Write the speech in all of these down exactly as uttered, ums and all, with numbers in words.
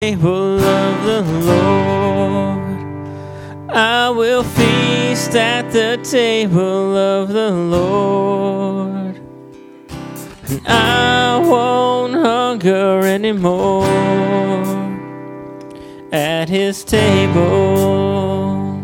table of the Lord. I will feast at the table of the Lord, and I won't hunger anymore at his table.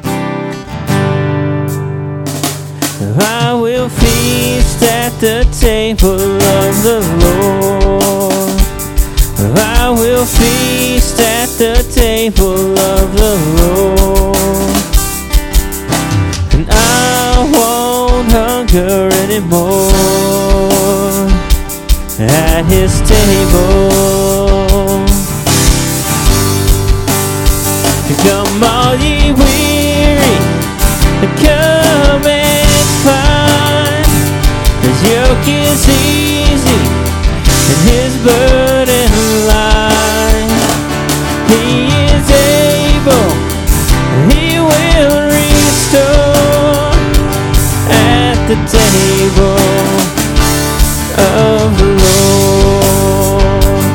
I will feast at the table of the Lord. I will feast at the table of the Lord, and I won't hunger anymore at his table. Come all ye weary, come and find his yoke is easy and his burden light. He is able, he will restore at the table of the Lord.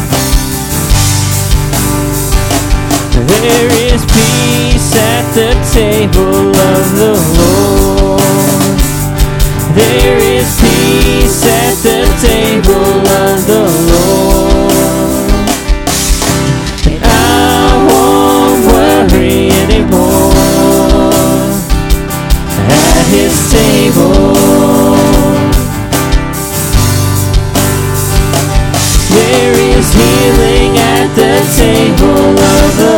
There is peace at the table of the Lord. There is peace at the table of the Lord, and I won't worry anymore at his table. There is healing at the table of the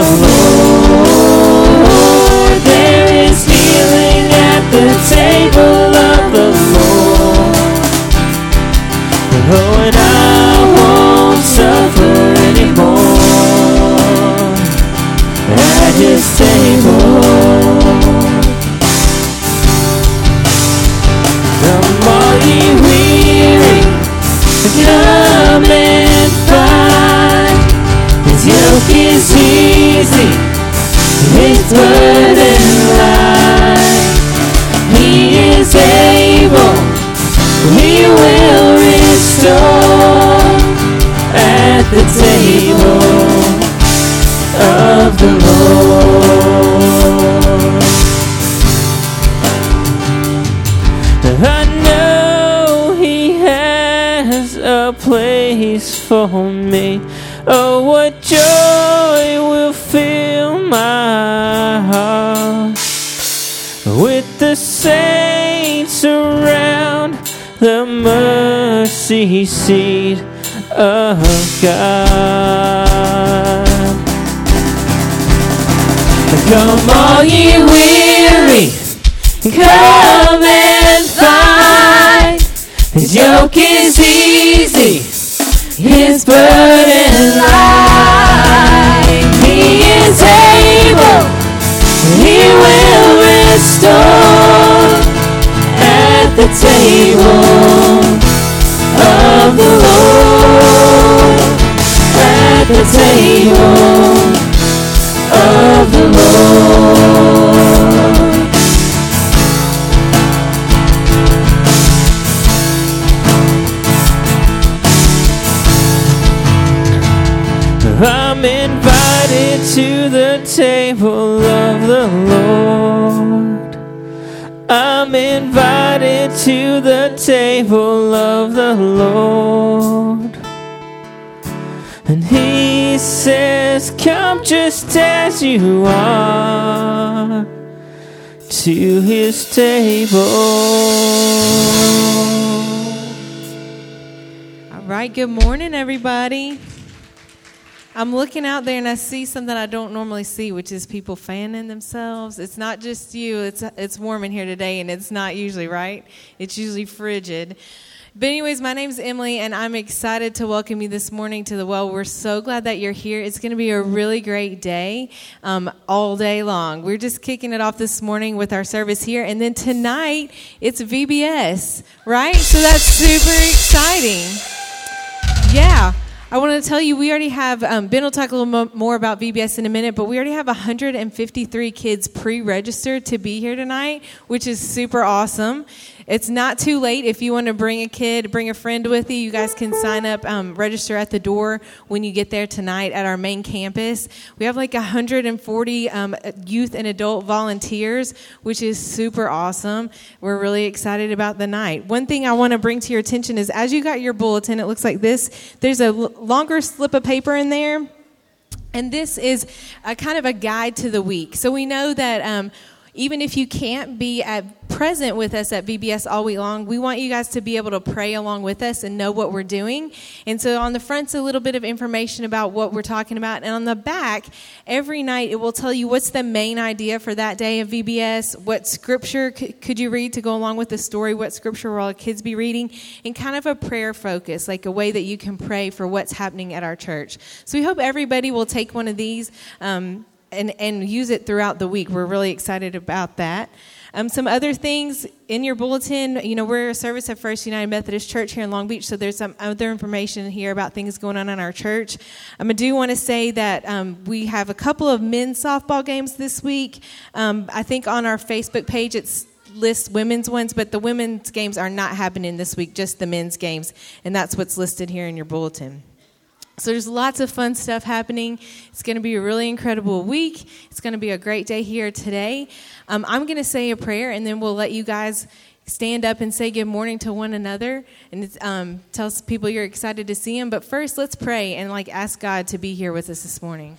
Lord. There is healing at the table of the Lord. Oh, and I won't suffer anymore at his table. Come all ye weary, come and find his yoke is easy, his burden light. He is able, he will restore at the table of the Lord. I know he has a place for me. Oh, what joy will fill my heart with the saints around the mercy seat of God. Come all ye weary, come and find his yoke is easy, his burden light. He is able, he will restore at the table of the Lord, at the table of the Lord. I'm invited to the table of the Lord. I'm invited to the table of the Lord. And he says, come just as you are to his table. All right, good morning, everybody. I'm looking out there and I see something I don't normally see, which is people fanning themselves. It's not just you. It's it's warm in here today, and it's not usually, right? It's usually frigid. But anyways, my name's Emily, and I'm excited to welcome you this morning to the Well. We're so glad that you're here. It's going to be a really great day um, all day long. We're just kicking it off this morning with our service here, and then tonight it's V B S, right? So that's super exciting. Yeah. I want to tell you, we already have, um, Ben will talk a little mo- more about V B S in a minute, but we already have one hundred fifty-three kids pre-registered to be here tonight, which is super awesome. It's not too late if you want to bring a kid, bring a friend with you. You guys can sign up, um, register at the door when you get there tonight at our main campus. We have like one hundred forty um, youth and adult volunteers, which is super awesome. We're really excited about the night. One thing I want to bring to your attention is as you got your bulletin, it looks like this. There's a l- longer slip of paper in there, and this is a kind of a guide to the week. So we know that um, even if you can't be at present with us at V B S all week long, we want you guys to be able to pray along with us and know what we're doing. And so on the front's a little bit of information about what we're talking about. And on the back, every night it will tell you what's the main idea for that day of V B S, what scripture c- could you read to go along with the story, what scripture will our kids be reading, and kind of a prayer focus, like a way that you can pray for what's happening at our church. So we hope everybody will take one of these um, and, and use it throughout the week. We're really excited about that. Um, some other things in your bulletin, you know, we're a service at First United Methodist Church here in Long Beach, so there's some other information here about things going on in our church. Um, I do want to say that um, we have a couple of men's softball games this week. Um, I think on our Facebook page it's lists women's ones, but the women's games are not happening this week, just the men's games, and that's what's listed here in your bulletin. So there's lots of fun stuff happening. It's going to be a really incredible week. It's going to be a great day here today. Um, I'm going to say a prayer, and then we'll let you guys stand up and say good morning to one another, and um, tell people you're excited to see them. But first, let's pray and like ask God to be here with us this morning.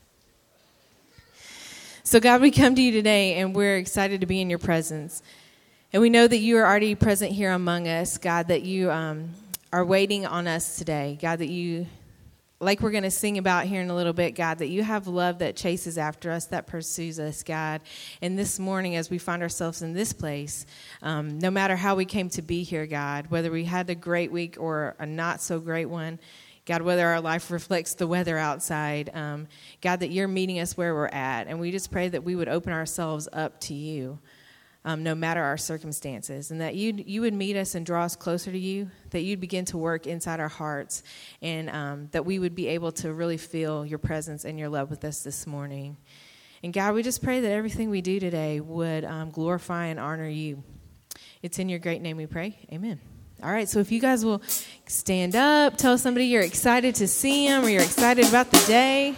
So God, we come to you today, and we're excited to be in your presence. And we know that you are already present here among us, God, that you um, are waiting on us today. God, that you... like we're going to sing about here in a little bit, God, that you have love that chases after us, that pursues us, God. And this morning, as we find ourselves in this place, um, no matter how we came to be here, God, whether we had a great week or a not so great one, God, whether our life reflects the weather outside, um, God, that you're meeting us where we're at. And we just pray that we would open ourselves up to you. Um, no matter our circumstances, and that you you would meet us and draw us closer to you, that you'd begin to work inside our hearts, and um, that we would be able to really feel your presence and your love with us this morning. And God, we just pray that everything we do today would um, glorify and honor you. It's in your great name we pray. Amen. All right, so if you guys will stand up, tell somebody you're excited to see them or you're excited about the day.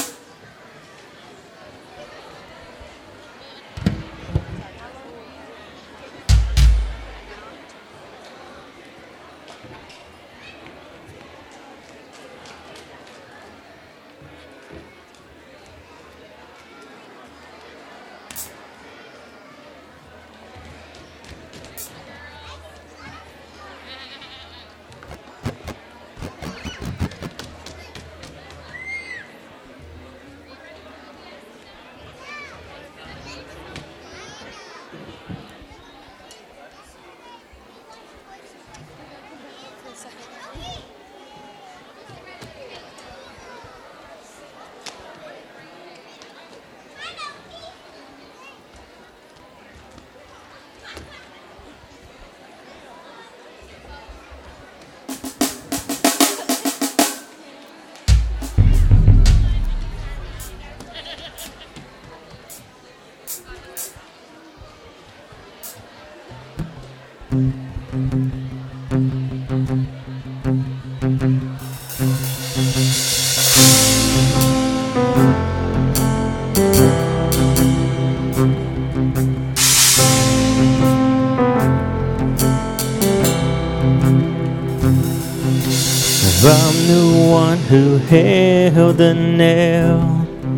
I'm the one who held the nail.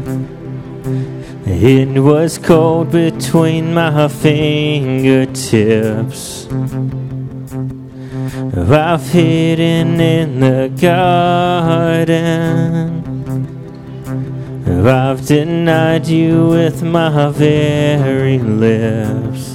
It was cold between my fingertips. I've hidden in the garden. I've denied you with my very lips.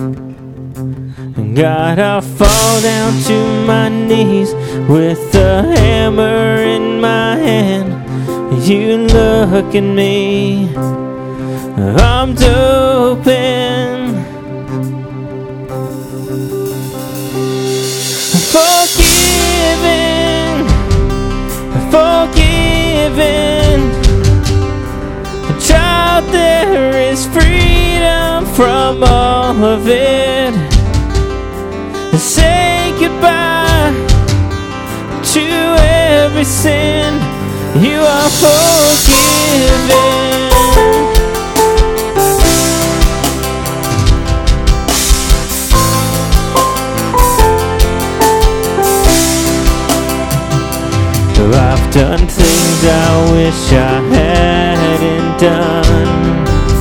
God, I fall down to my knees with a hammer in my hand. You look at me, I'm open, forgiven, forgiven. Child, there is freedom from all of it. every sin, you are forgiven. I've done things I wish I hadn't done.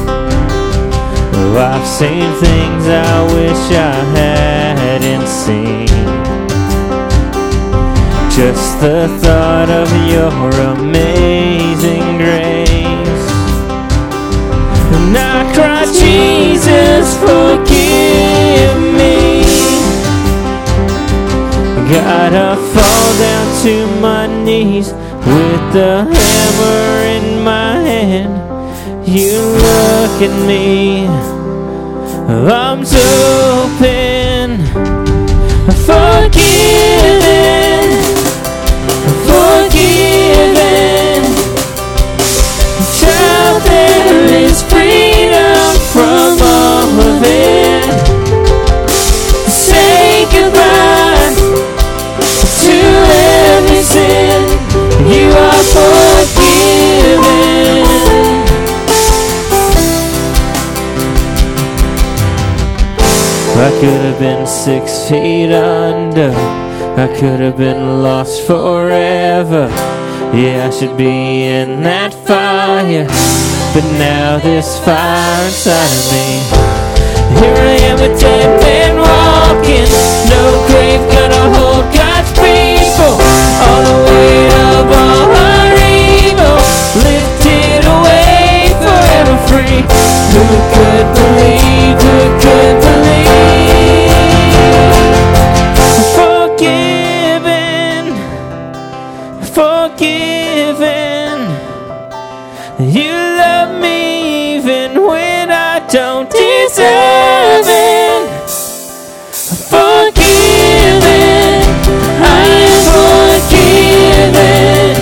I've seen things I wish I hadn't seen. Just the thought of your amazing grace, and I cry, Jesus, forgive me. Gotta fall down to my knees with the hammer in my hand. You look at me, arms open, forgiven, forgiven. Child, there is freedom from all of it. Say goodbye to every sin, you are forgiven. I could have been six feet under, I could have been lost forever. Yeah, I should be in that fire, but now this fire inside of me. Here I am, a dead man walking, no grave gonna hold God's people. All the weight of all our evil lifted away, forever free. Who could believe, who could believe? Forgiven, forgiven. You love me even when I don't deserve it. Forgiven, I am forgiven.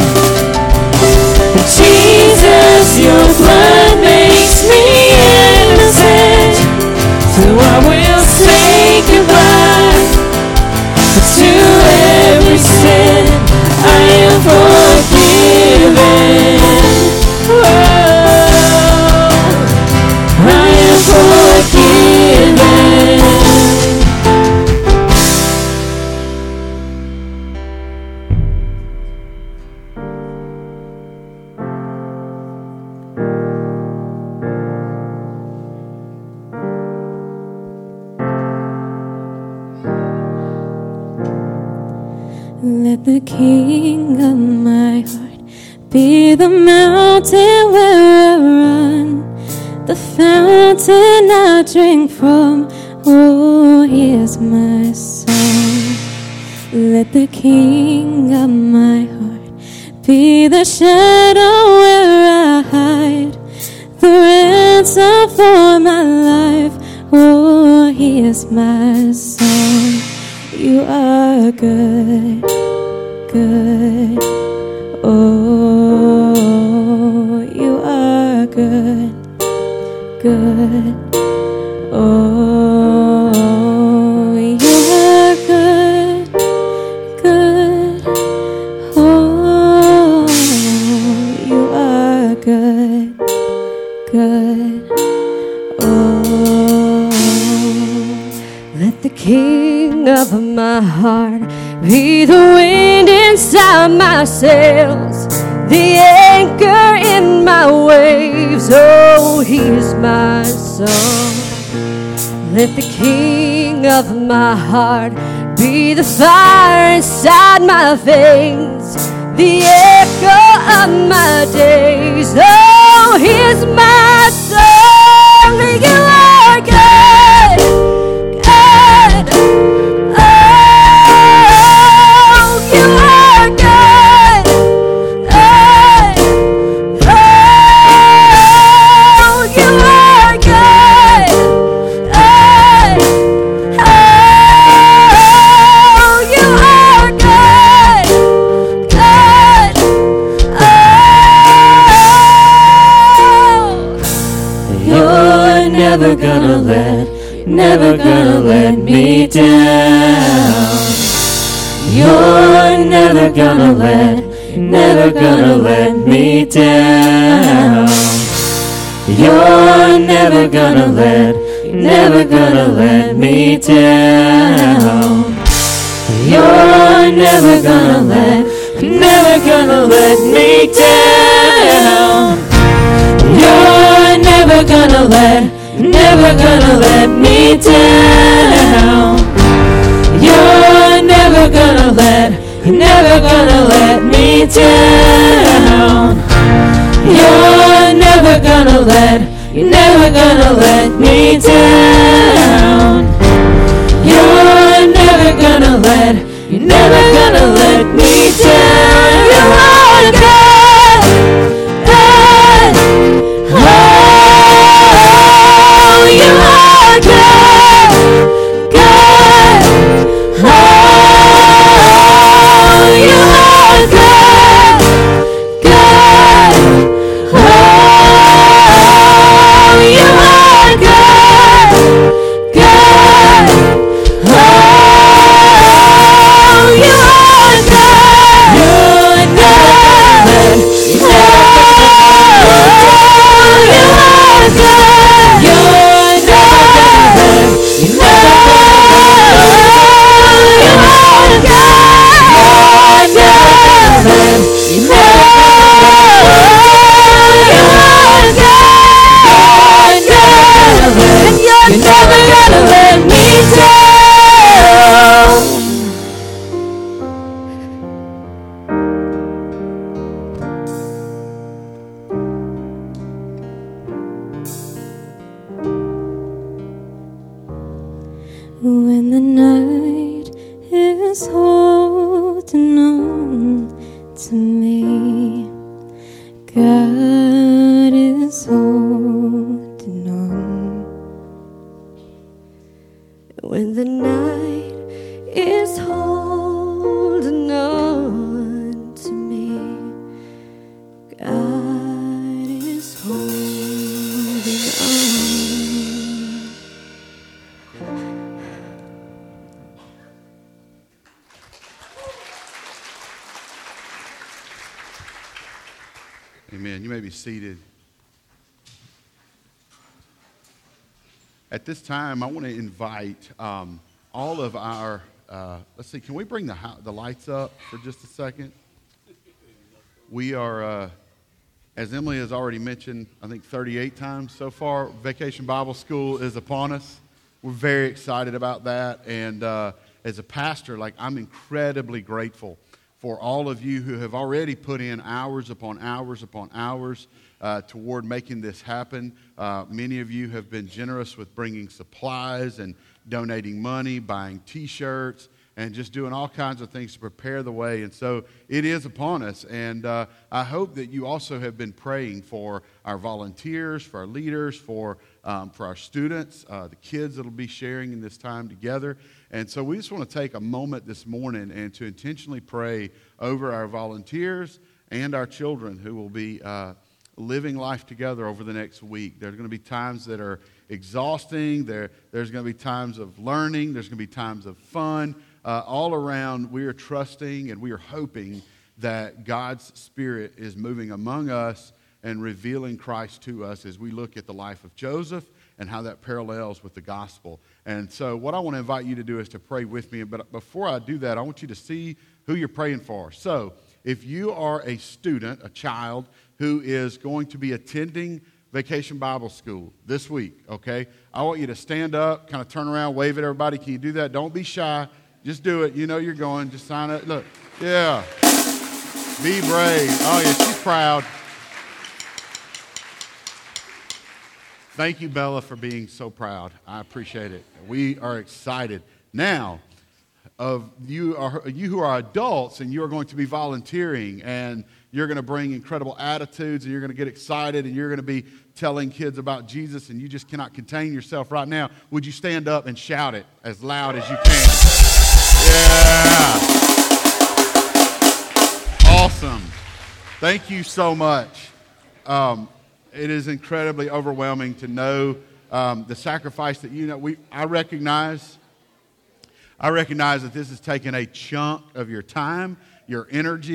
Jesus, your blood makes me innocent. So I will say goodbye to every sin. I am forgiven. Oh, I am forgiven. Let the King of my heart be the mountain where I run, the fountain I drink from. Oh, he is my song. Let the King of my heart be the shadow where I hide, the ransom for my life. Oh, he is my song. You are good, good. Oh, you are good, good. Oh, you are good, good. Oh, you are good, good. Oh, let the King of my heart be the wind inside my sails, the anchor in my waves. Oh, he is my song. Let the King of my heart be the fire inside my veins, the echo of my days. Oh, he is my song. You are good, good. Never gonna let, never gonna let me down. You're never gonna let, never gonna let me down. You're never gonna let, never gonna let me down. You're never gonna let, never gonna let me down. You're never gonna let, never gonna let me down. You're never gonna let, never gonna let me down. You're never gonna let, you're never gonna let me down. You're never gonna let, you're never gonna let me down. You are God, God, oh, you are God, God, oh, you are God, God, oh, you are God, God, oh, you are God, you're God, oh, you are God, you're God, you are you're never gonna let me down. When the night is holding on to me, God is holding on. When the night is holding on to me, God is holding on. Amen. You may be seated. At this time, I want to invite um, all of our, uh, let's see, can we bring the, the lights up for just a second? We are, uh, as Emily has already mentioned, I think thirty-eight times so far, Vacation Bible School is upon us. We're very excited about that. And uh, as a pastor, like, I'm incredibly grateful for all of you who have already put in hours upon hours upon hours uh, toward making this happen. Uh, many of you have been generous with bringing supplies and donating money, buying T-shirts, and just doing all kinds of things to prepare the way. And so it is upon us. And uh, I hope that you also have been praying for our volunteers, for our leaders, for um, for our students, uh, the kids that will be sharing in this time together. And so we just want to take a moment this morning and to intentionally pray over our volunteers and our children who will be uh, living life together over the next week. There's going to be times that are exhausting. There, there's going to be times of learning. There's going to be times of fun. Uh, all around, we are trusting and we are hoping that God's Spirit is moving among us and revealing Christ to us as we look at the life of Joseph and how that parallels with the gospel. And so what I want to invite you to do is to pray with me. But before I do that, I want you to see who you're praying for. So if you are a student, a child, who is going to be attending Vacation Bible School this week, okay, I want you to stand up, kind of turn around, wave at everybody. Can you do that? Don't be shy. Just do it. You know you're going. Just sign up. Look. Yeah. Be brave. Oh, yeah, she's proud. Thank you, Bella, for being so proud. I appreciate it. We are excited. Now, of you are you who are adults and you are going to be volunteering and you're going to bring incredible attitudes and you're going to get excited and you're going to be telling kids about Jesus and you just cannot contain yourself right now. Would you stand up and shout it as loud as you can? Yeah. Awesome. Thank you so much. Um, It is incredibly overwhelming to know um, the sacrifice that you know. We I recognize, I recognize that this has taken a chunk of your time, your energy,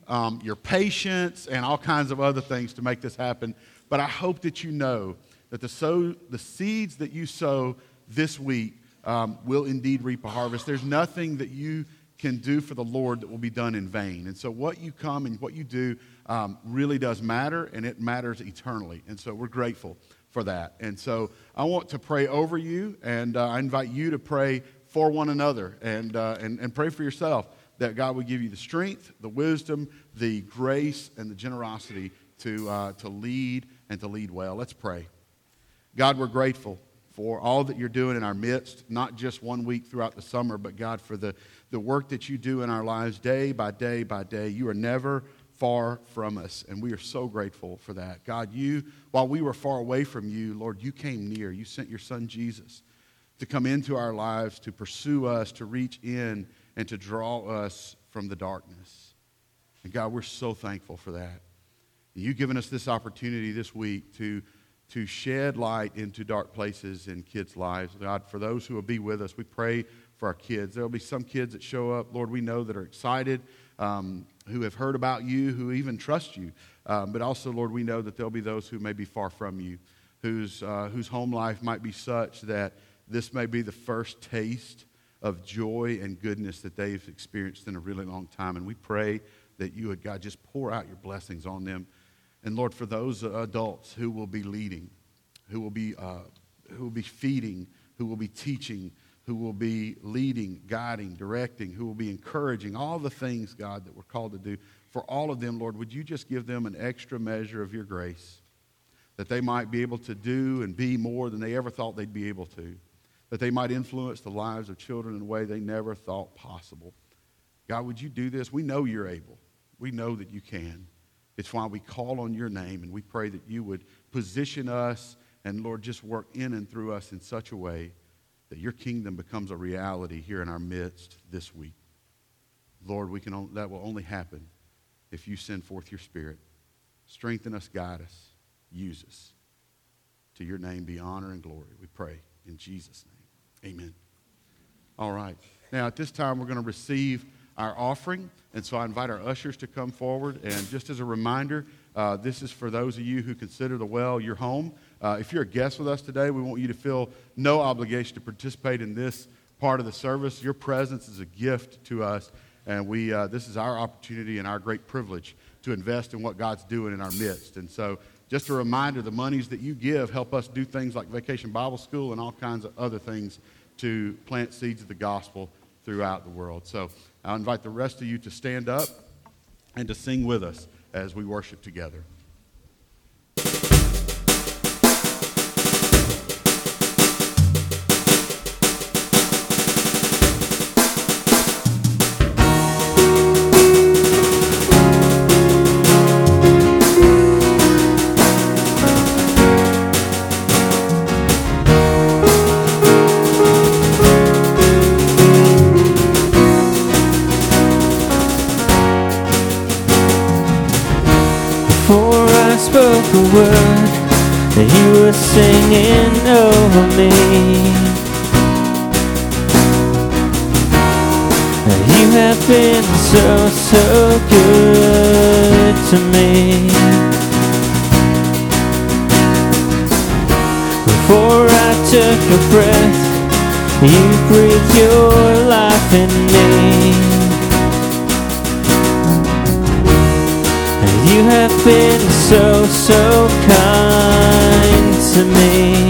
um, your patience, and all kinds of other things to make this happen. But I hope that you know that the, sow, the seeds that you sow this week um, will indeed reap a harvest. There's nothing that you can do for the Lord that will be done in vain. And so what you come and what you do um, really does matter, and it matters eternally. And so we're grateful for that. And so I want to pray over you, and uh, I invite you to pray for one another and, uh, and, and pray for yourself that God would give you the strength, the wisdom, the grace, and the generosity to, uh, to lead and to lead well. Let's pray. God, we're grateful for all that you're doing in our midst, not just one week throughout the summer, but God, for the, the work that you do in our lives day by day by day. You are never far from us, and we are so grateful for that. God, you, while we were far away from you, Lord, you came near. You sent your son Jesus to come into our lives, to pursue us, to reach in, and to draw us from the darkness. And God, we're so thankful for that. You've given us this opportunity this week to to shed light into dark places in kids' lives. God, for those who will be with us, we pray for our kids. There will be some kids that show up, Lord, we know that are excited, um, who have heard about you, who even trust you. Um, but also, Lord, we know that there'll be those who may be far from you, whose, uh, whose home life might be such that this may be the first taste of joy and goodness that they've experienced in a really long time. And we pray that you would, God, just pour out your blessings on them. And Lord, for those adults who will be leading, who will be uh, who will be feeding, who will be teaching, who will be leading, guiding, directing, who will be encouraging, all the things, God, that we're called to do, for all of them, Lord, would you just give them an extra measure of your grace, that they might be able to do and be more than they ever thought they'd be able to, that they might influence the lives of children in a way they never thought possible. God, would you do this? We know you're able. We know that you can. It's why we call on your name, and we pray that you would position us and, Lord, just work in and through us in such a way that your kingdom becomes a reality here in our midst this week. Lord, we can. that will only happen if you send forth your Spirit. Strengthen us, guide us, use us. To your name be honor and glory, we pray in Jesus' name. Amen. All right. Now, at this time, we're going to receive our offering, and so I invite our ushers to come forward. And just as a reminder, uh, this is for those of you who consider the well your home. Uh, if you're a guest with us today, we want you to feel no obligation to participate in this part of the service. Your presence is a gift to us, and we uh, this is our opportunity and our great privilege to invest in what God's doing in our midst. And so just a reminder, the monies that you give help us do things like Vacation Bible School and all kinds of other things to plant seeds of the gospel throughout the world. So I'll invite the rest of you to stand up and to sing with us as we worship together. Spoke a word that you were singing over me. You have been so, so good to me. Before I took a breath, you breathed your life in me. You have been so, so kind to me.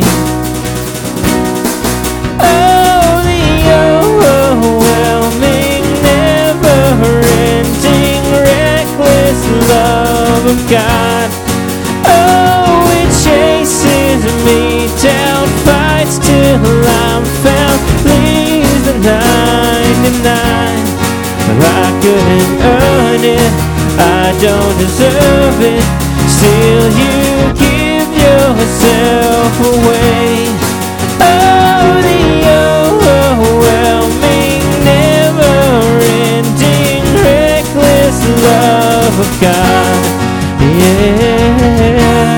Oh, the overwhelming, never-ending, reckless love of God. Oh, it chases me down, fights till I'm found, leaves the ninety-nine. I couldn't earn it, I don't deserve it, still you give yourself away. Oh, the overwhelming, never-ending, reckless love of God, yeah.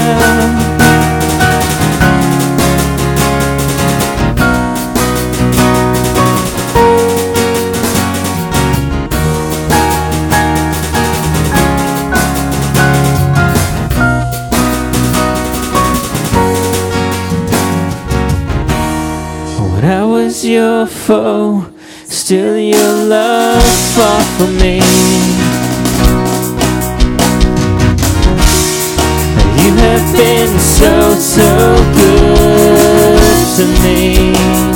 was your foe, still your love fought for me. You have been so, so good to me.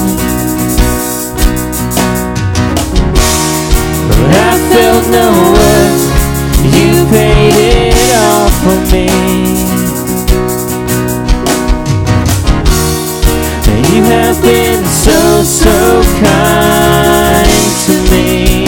But I felt no worth, you paid it all for me. You have been so, so kind to me.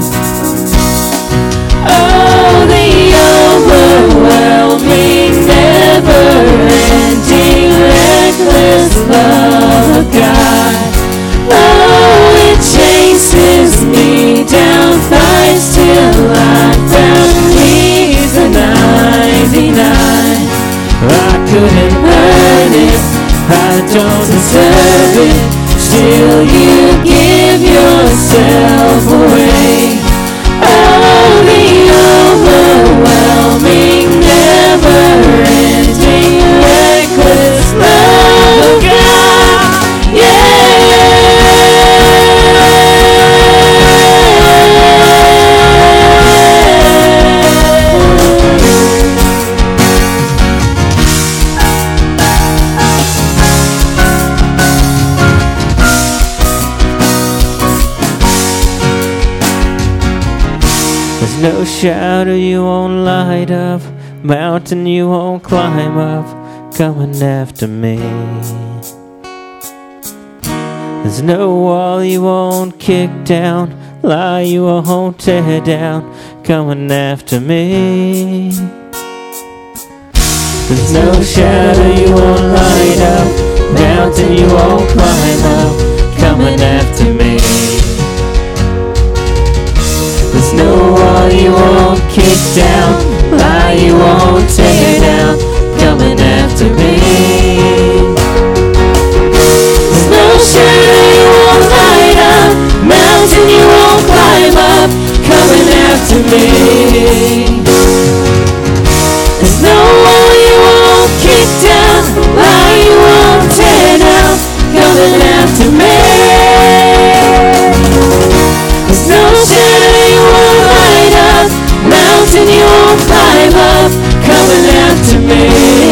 Oh, the overwhelming, never-ending, reckless love of God. Oh, it chases me down, fights till I found He's the ninety-nine. I couldn't earn it, I don't deserve it, still you give yourself away. Oh, the overwhelming, never-ending, reckless love of God, yeah. No shadow you won't light up, mountain you won't climb up, coming after me. There's no wall you won't kick down, lie you won't tear down, coming after me. There's no shadow you won't light up, mountain you won't climb up, coming after me. There's no wall you won't kick down, lie you won't tear down, coming after me. There's no shadow you won't light up, mountain you won't climb up, coming after me. There's no wall you won't kick down, lie you won't tear down, coming after me. There's no shadow you won't light up, mountain you won't climb up, coming after me.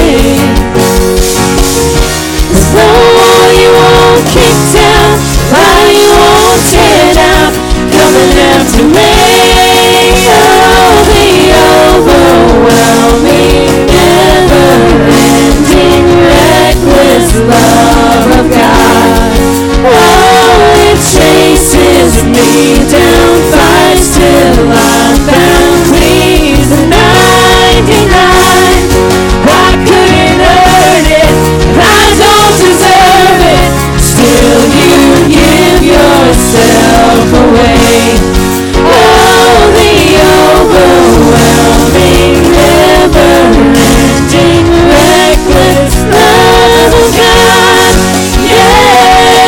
There's no wall you won't kick down, lie you won't tear down, coming after me. Oh, the overwhelming, never-ending, reckless love of God. Oh, it chases me down, fights till I'm found. He's the ninety-nine. I couldn't earn it, I don't deserve it, still you give yourself away. Oh, the overwhelming, never-ending, reckless love of God, yeah.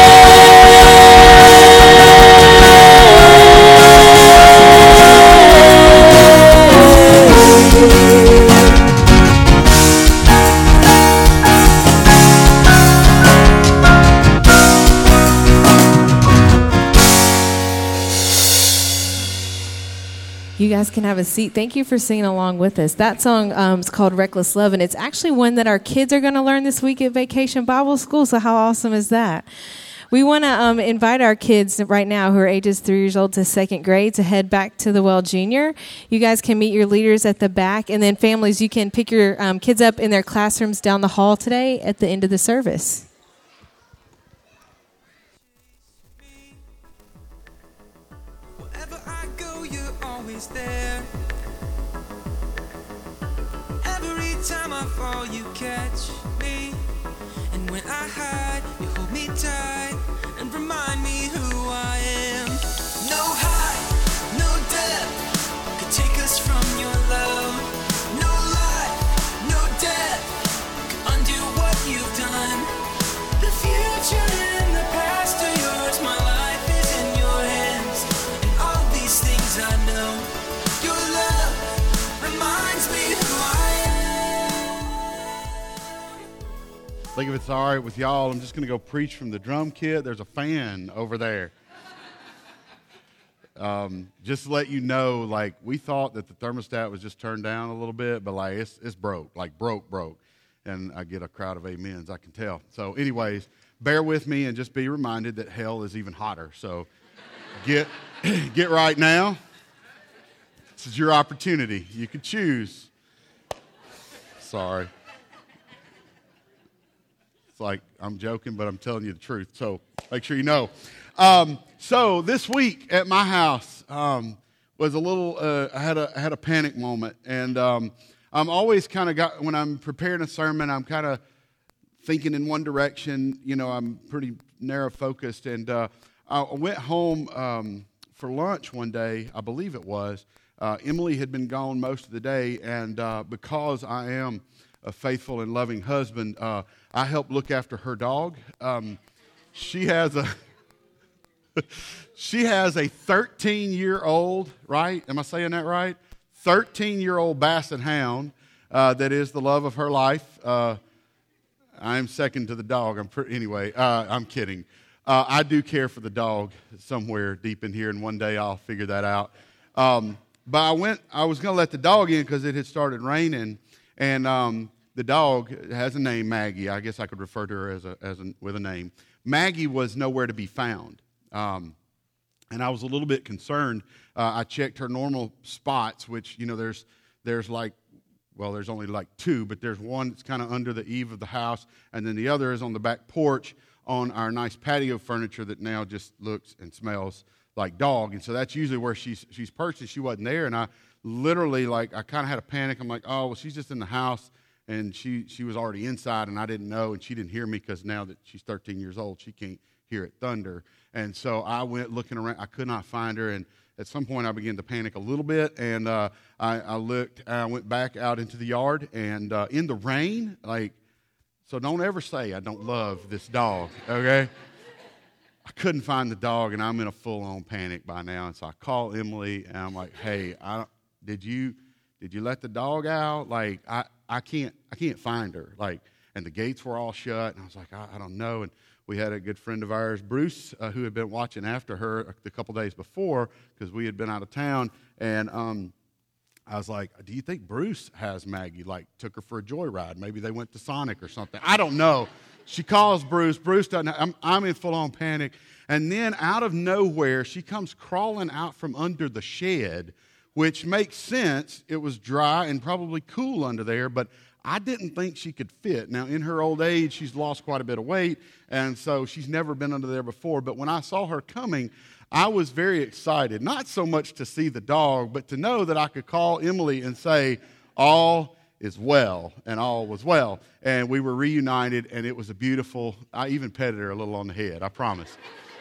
You guys can have a seat. Thank you for singing along with us. That song um, is called Reckless Love, and it's actually one that our kids are going to learn this week at Vacation Bible School, so how awesome is that? We want to um, invite our kids right now who are ages three years old to second grade to head back to the Well Junior. You guys can meet your leaders at the back, and then families, you can pick your um, kids up in their classrooms down the hall today at the end of the service. Wherever I go, you're always there. Every time I fall, you catch me. And when I hide, you hold me tight and remind me who I am. No height, no depth could take us from your love. No life, no death could undo what you've done. The future and the past are yours. My life is in your hands. And all these things I know. Your love reminds me who I am. think if it's all right with y'all, I'm just going to go preach from the drum kit. There's a fan over there. Um, just to let you know, like, we thought that the thermostat was just turned down a little bit, but, like, it's, it's broke, like, broke, broke. And I get a crowd of amens, I can tell. So, anyways, bear with me and just be reminded that hell is even hotter. So, get, get right now. This is your opportunity. You can choose. Sorry. It's like, I'm joking, but I'm telling you the truth. So, make sure you know. Um, so this week at my house um, was a little. Uh, I had a I had a panic moment, and um, I'm always kind of got when I'm preparing a sermon, I'm kind of thinking in one direction. You know, I'm pretty narrow focused, and uh, I went home um, for lunch one day. I believe it was. Uh, Emily had been gone most of the day, and uh, because I am a faithful and loving husband, uh, I help look after her dog. Um, she has a. She has a thirteen-year-old, right? Am I saying that right? thirteen-year-old Basset Hound uh, that is the love of her life. Uh, I'm second to the dog. I'm pre- anyway. Uh, I'm kidding. Uh, I do care for the dog somewhere deep in here, and one day I'll figure that out. Um, but I went. I was going to let the dog in because it had started raining, and um, the dog has a name, Maggie. I guess I could refer to her as a, as a, with a name. Maggie was nowhere to be found. Um, and I was a little bit concerned. Uh, I checked her normal spots, which, you know, there's there's like, well, there's only like two, but there's one that's kind of under the eave of the house, and then the other is on the back porch on our nice patio furniture that now just looks and smells like dog. And so that's usually where she's she's perched, and she wasn't there. And I literally, like, I kind of had a panic. I'm like, oh, well, she's just in the house, and she, she was already inside, and I didn't know, and she didn't hear me because now that she's thirteen years old, she can't hear it thunder. And so I went looking around. I could not find her, and at some point I began to panic a little bit, and uh, I, I looked, I went back out into the yard, and uh, in the rain, like, so don't ever say I don't love this dog, okay? I couldn't find the dog, and I'm in a full-on panic by now, and so I call Emily, and I'm like, hey, I, did you did you let the dog out? Like, I, I can't I can't find her, like, and the gates were all shut, and I was like, I, I don't know, and we had a good friend of ours, Bruce, uh, who had been watching after her a couple days before because we had been out of town. And um, I was like, do you think Bruce has Maggie? Like, took her for a joyride. Maybe they went to Sonic or something. I don't know. She calls Bruce. Bruce doesn't. I'm, I'm in full-on panic. And then out of nowhere, she comes crawling out from under the shed, which makes sense. It was dry and probably cool under there, but I didn't think she could fit. Now, in her old age, she's lost quite a bit of weight, and so she's never been under there before. But when I saw her coming, I was very excited, not so much to see the dog, but to know that I could call Emily and say, all is well, and all was well. And we were reunited, and it was a beautiful, I even petted her a little on the head, I promise.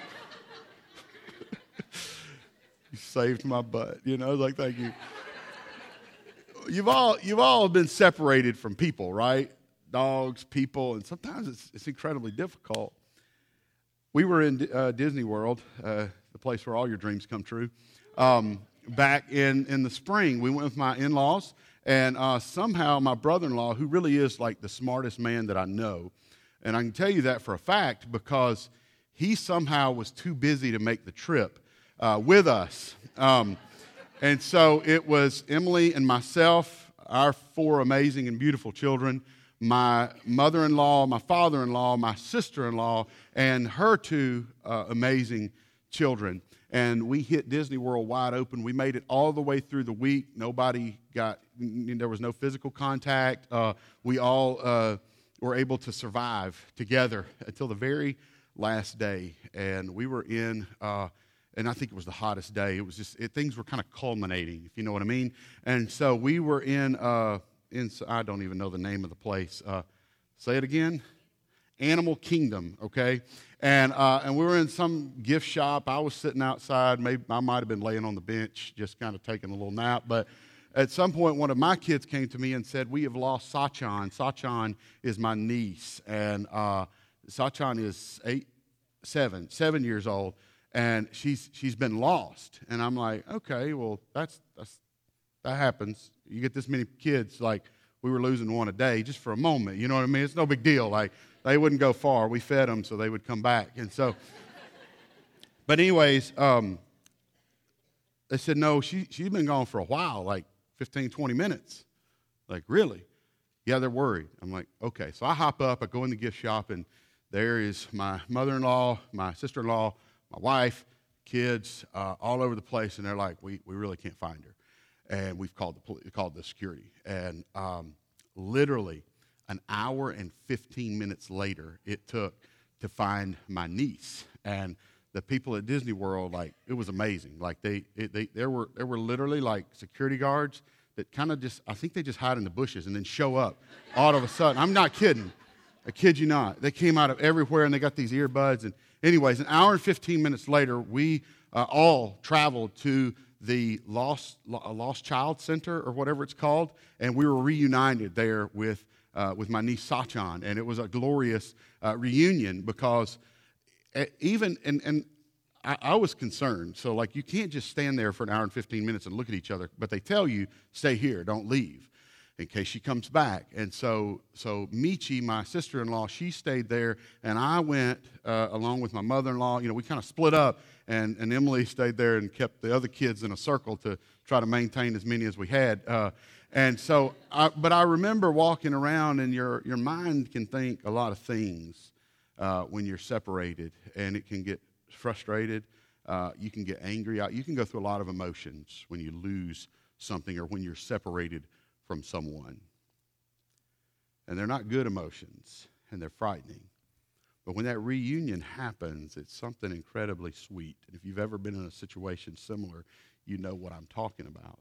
You saved my butt, you know, like, thank you. You've all you've all been separated from people, right? Dogs, people, and sometimes it's it's incredibly difficult. We were in uh, Disney World, uh, the place where all your dreams come true. Um, back in, in the spring, we went with my in-laws, and uh, somehow my brother-in-law, who really is like the smartest man that I know, and I can tell you that for a fact because he somehow was too busy to make the trip uh, with us. Um, And so it was Emily and myself, our four amazing and beautiful children, my mother-in-law, my father-in-law, my sister-in-law, and her two uh, amazing children. And we hit Disney World wide open. We made it all the way through the week. Nobody got, there was no physical contact. Uh, we all uh, were able to survive together until the very last day. And we were in... Uh, And I think it was the hottest day. It was just, it, things were kind of culminating, if you know what I mean. And so we were in, uh, in I don't even know the name of the place. Uh, say it again. Animal Kingdom, okay? And uh, and we were in some gift shop. I was sitting outside. Maybe I might have been laying on the bench, just kind of taking a little nap. But at some point, one of my kids came to me and said, we have lost Sachan. Sachan is my niece. And uh, Sachan is eight, seven, seven years old. And she's she's been lost. And I'm like, okay, well, that's, that's that happens. You get this many kids, like we were losing one a day just for a moment. You know what I mean? It's no big deal. Like they wouldn't go far. We fed them so they would come back. And so, but anyways, um, they said, no, she, she's been gone for a while, like fifteen, twenty minutes. Like, really? Yeah, they're worried. I'm like, okay. So I hop up, I go in the gift shop, and there is my mother-in-law, my sister-in-law, my wife, kids, uh, all over the place, and they're like, we, we really can't find her. And we've called the poli- called the security. And um, literally an hour and fifteen minutes later, it took to find my niece. And the people at Disney World, like, it was amazing. Like, they, it, they there were there were literally, like, security guards that kind of just, I think they just hide in the bushes and then show up all of a sudden. I'm not kidding. I kid you not. They came out of everywhere, and they got these earbuds. And anyways, an hour and fifteen minutes later, we uh, all traveled to the Lost Lost Child Center, or whatever it's called, and we were reunited there with uh, with my niece Sachan, and it was a glorious uh, reunion because even and and I, I was concerned. So, like, you can't just stand there for an hour and fifteen minutes and look at each other, but they tell you, stay here, don't leave, in case she comes back. And so, so Michi, my sister-in-law, she stayed there, and I went uh, along with my mother-in-law. You know, we kind of split up, and, and Emily stayed there and kept the other kids in a circle to try to maintain as many as we had. Uh, and so, I, but I remember walking around, and your your mind can think a lot of things uh, when you're separated, and it can get frustrated. Uh, you can get angry. You can go through a lot of emotions when you lose something or when you're separated from someone. And they're not good emotions, and they're frightening. But when that reunion happens, it's something incredibly sweet. And if you've ever been in a situation similar, you know what I'm talking about.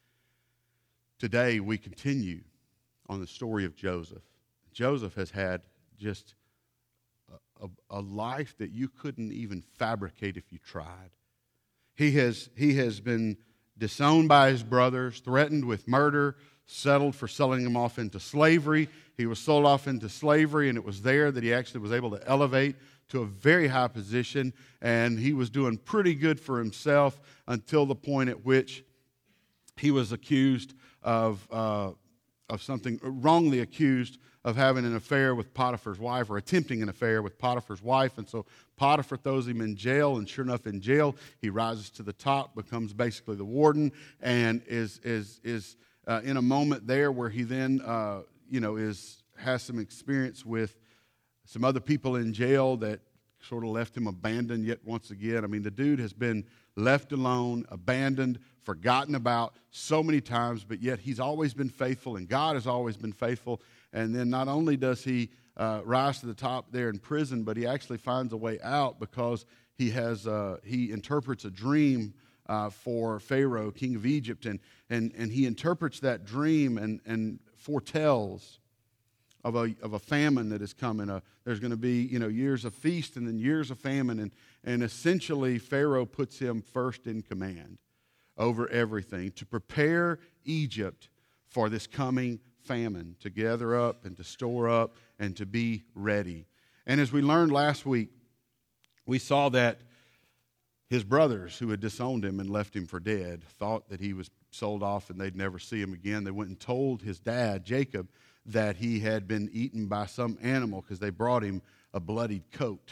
Today, we continue on the story of Joseph. Joseph has had just a, a, a life that you couldn't even fabricate if you tried. He has, he has been disowned by his brothers, threatened with murder, settled for selling him off into slavery. He was sold off into slavery, and it was there that he actually was able to elevate to a very high position, and he was doing pretty good for himself until the point at which he was accused of, uh, of something, wrongly accused of having an affair with Potiphar's wife, or attempting an affair with Potiphar's wife. And so Potiphar throws him in jail, and sure enough, in jail, he rises to the top, becomes basically the warden, and is is is uh, in a moment there where he then, uh, you know, is has some experience with some other people in jail that sort of left him abandoned yet once again. I mean, the dude has been left alone, abandoned, forgotten about so many times, but yet he's always been faithful, and God has always been faithful. And then not only does he uh, rise to the top there in prison, but he actually finds a way out because he has uh, he interprets a dream uh, for Pharaoh, king of Egypt, and and and he interprets that dream and and foretells of a of a famine that is coming. Uh, there's going to be, you know, years of feast and then years of famine, and and essentially Pharaoh puts him first in command over everything to prepare Egypt for this coming famine, to gather up and to store up and to be ready. And as we learned last week, we saw that his brothers, who had disowned him and left him for dead, thought that he was sold off and they'd never see him again. They went and told his dad, Jacob, that he had been eaten by some animal because they brought him a bloodied coat.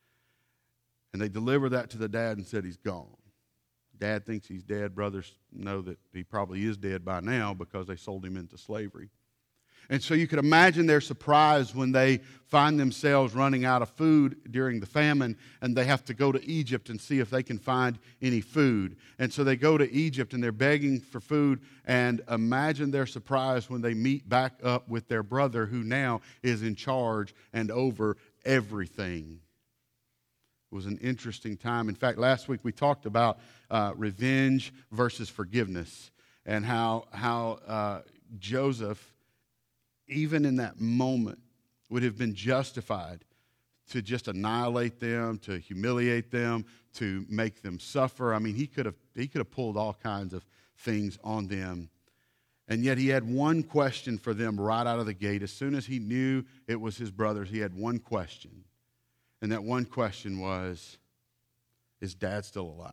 And they delivered that to the dad and said he's gone. Dad thinks he's dead. Brothers know that he probably is dead by now because they sold him into slavery. And so you could imagine their surprise when they find themselves running out of food during the famine, and they have to go to Egypt and see if they can find any food. And so they go to Egypt and they're begging for food, and imagine their surprise when they meet back up with their brother, who now is in charge and over everything. It was an interesting time. In fact, last week we talked about uh, revenge versus forgiveness, and how how uh, Joseph, even in that moment, would have been justified to just annihilate them, to humiliate them, to make them suffer. I mean, he could have he could have pulled all kinds of things on them. And yet he had one question for them right out of the gate. As soon as he knew it was his brothers, he had one question. And that one question was, is Dad still alive?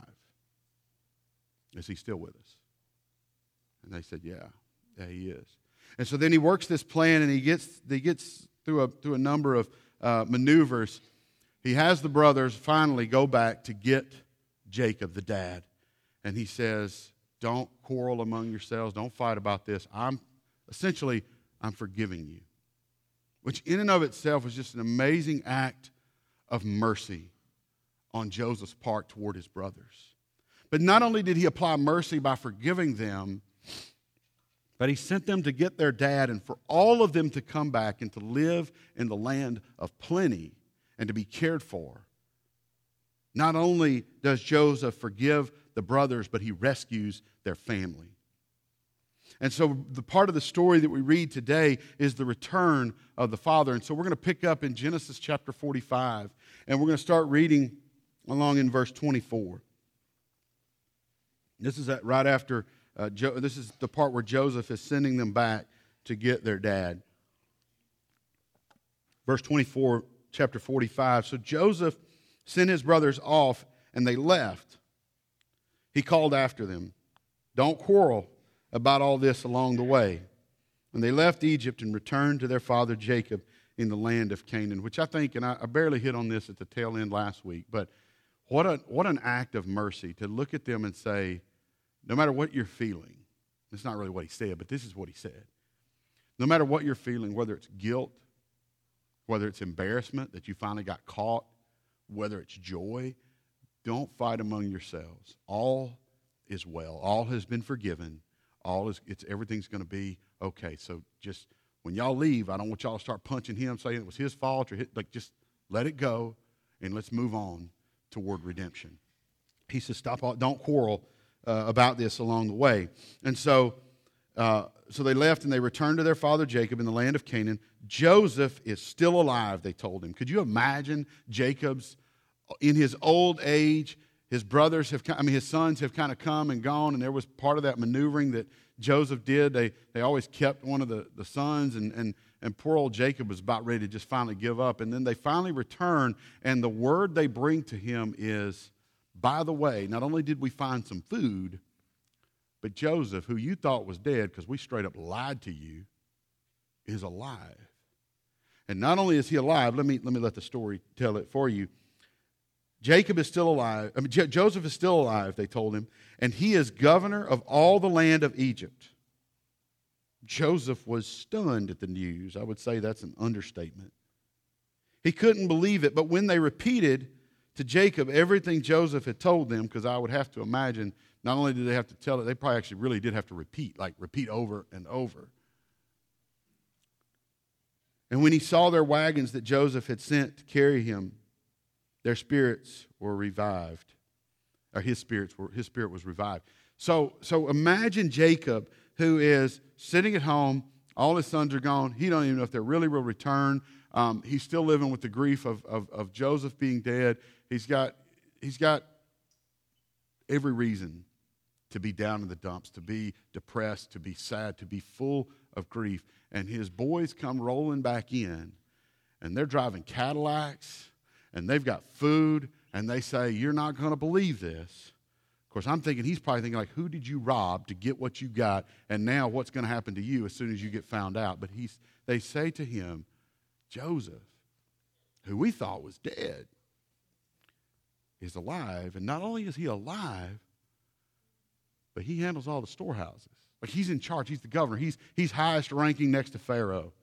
Is he still with us? And they said, yeah, yeah, he is. And so then he works this plan, and he gets he gets through a through a number of uh, maneuvers, he has the brothers finally go back to get Jacob, the dad. And he says, don't quarrel among yourselves. Don't fight about this. I'm essentially, I'm forgiving you. Which in and of itself was just an amazing act of mercy on Joseph's part toward his brothers. But not only did he apply mercy by forgiving them, but he sent them to get their dad and for all of them to come back and to live in the land of plenty and to be cared for. Not only does Joseph forgive the brothers, but he rescues their family. And so the part of the story that we read today is the return of the father. And so we're going to pick up in Genesis chapter forty-five, and we're going to start reading along in verse twenty-four. This is at, right after, uh, jo- this is the part where Joseph is sending them back to get their dad. Verse twenty-four, chapter forty-five. So Joseph sent his brothers off, and they left. He called after them, don't quarrel about all this along the way. And they left Egypt and returned to their father Jacob in the land of Canaan, which I think, and I, I barely hit on this at the tail end last week, but what a, what an act of mercy to look at them and say, no matter what you're feeling, it's not really what he said, but this is what he said. No matter what you're feeling, whether it's guilt, whether it's embarrassment that you finally got caught, whether it's joy, don't fight among yourselves. All is well. All has been forgiven. All is it's everything's going to be okay. So just when y'all leave, I don't want y'all to start punching him, saying it was his fault or his, like just let it go and let's move on toward redemption. He says, "Stop! All, don't quarrel uh, about this along the way." And so, uh, so they left and they returned to their father Jacob in the land of Canaan. Joseph is still alive. They told him. Could you imagine Jacob's in his old age? His brothers have, I mean, his sons have kind of come and gone, and there was part of that maneuvering that Joseph did. They they always kept one of the, the sons, and, and, and poor old Jacob was about ready to just finally give up. And then they finally return, and the word they bring to him is, by the way, not only did we find some food, but Joseph, who you thought was dead because we straight up lied to you, is alive. And not only is he alive, let me let me let the story tell it for you. Jacob is still alive. I mean, J- Joseph is still alive, they told him, and he is governor of all the land of Egypt. Joseph was stunned at the news. I would say that's an understatement. He couldn't believe it, but when they repeated to Jacob everything Joseph had told them, because I would have to imagine not only did they have to tell it, they probably actually really did have to repeat, like repeat over and over. And when he saw their wagons that Joseph had sent to carry him, their spirits were revived, or his spirits were his spirit was revived. So, so imagine Jacob, who is sitting at home. All his sons are gone. He don't even know if they really will return. Um, he's still living with the grief of, of of Joseph being dead. He's got he's got every reason to be down in the dumps, to be depressed, to be sad, to be full of grief. And his boys come rolling back in, and they're driving Cadillacs. And they've got food, and they say, you're not going to believe this. Of course, I'm thinking, he's probably thinking, like, who did you rob to get what you got, and now what's going to happen to you as soon as you get found out? But he's, they say to him, Joseph, who we thought was dead, is alive. And not only is he alive, but he handles all the storehouses. Like, he's in charge. He's the governor. He's, he's highest ranking next to Pharaoh.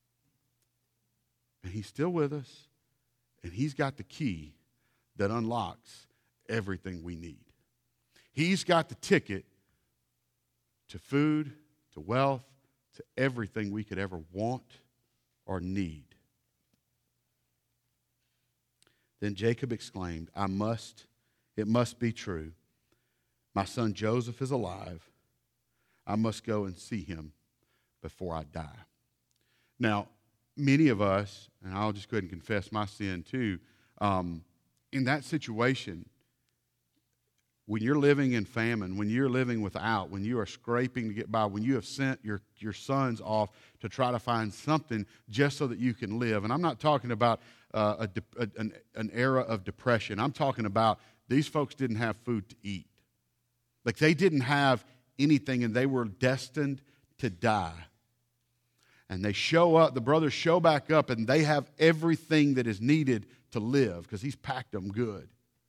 And he's still with us. And he's got the key that unlocks everything we need. He's got the ticket to food, to wealth, to everything we could ever want or need. Then Jacob exclaimed, I must, it must be true. My son Joseph is alive. I must go and see him before I die. Now, many of us, and I'll just go ahead and confess my sin too, um, in that situation, when you're living in famine, when you're living without, when you are scraping to get by, when you have sent your, your sons off to try to find something just so that you can live, and I'm not talking about uh, a, a, an, an era of depression. I'm talking about these folks didn't have food to eat. Like they didn't have anything, and they were destined to die. And they show up, the brothers show back up, and they have everything that is needed to live because he's packed them good.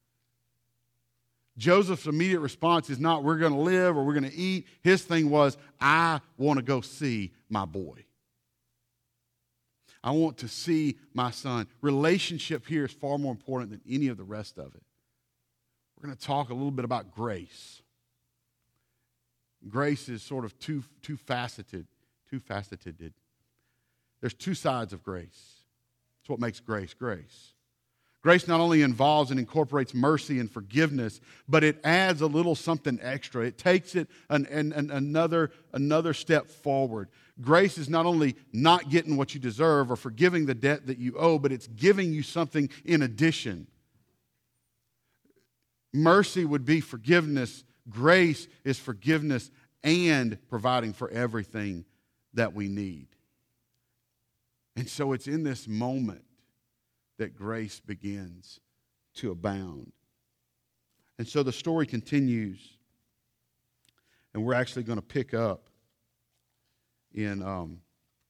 Joseph's immediate response is not, we're going to live or we're going to eat. His thing was, I want to go see my boy. I want to see my son. Relationship here is far more important than any of the rest of it. We're going to talk a little bit about grace. Grace is sort of two, two faceted, two faceted. There's two sides of grace. That's what makes grace grace. Grace not only involves and incorporates mercy and forgiveness, but it adds a little something extra. It takes it an, an, an, another, another step forward. Grace is not only not getting what you deserve or forgiving the debt that you owe, but it's giving you something in addition. Mercy would be forgiveness. Grace is forgiveness and providing for everything that we need. And so it's in this moment that grace begins to abound. And so the story continues, and we're actually going to pick up in, um,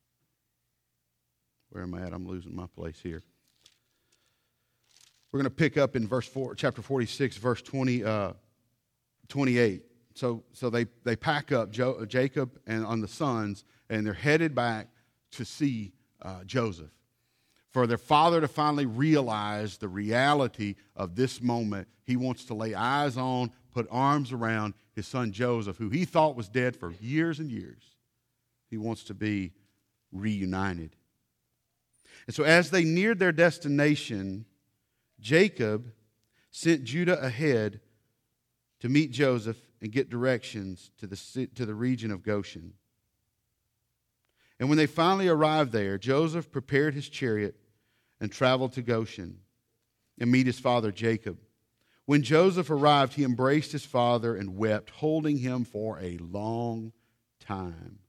where am I at? I'm losing my place here. We're going to pick up in verse four, chapter forty-six, verse twenty, uh, twenty-eight. So, so they, they pack up jo- Jacob and on the sons, and they're headed back to see uh, Joseph. For their father to finally realize the reality of this moment, he wants to lay eyes on, put arms around his son Joseph, who he thought was dead for years and years. He wants to be reunited. And so as they neared their destination, Jacob sent Judah ahead to meet Joseph and get directions to the, to the region of Goshen. And when they finally arrived there, Joseph prepared his chariot and traveled to Goshen and meet his father Jacob. When Joseph arrived, he embraced his father and wept, holding him for a long time.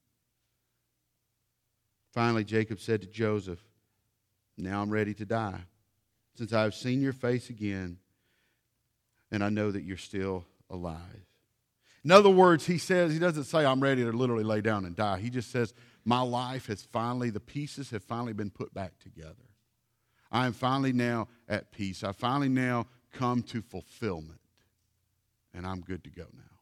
Finally, Jacob said to Joseph, "Now I'm ready to die, since I have seen your face again, and I know that you're still alive." In other words, he says, he doesn't say, "I'm ready to literally lay down and die." He just says, my life has finally, the pieces have finally been put back together. I am finally now at peace. I finally now come to fulfillment, and I'm good to go now.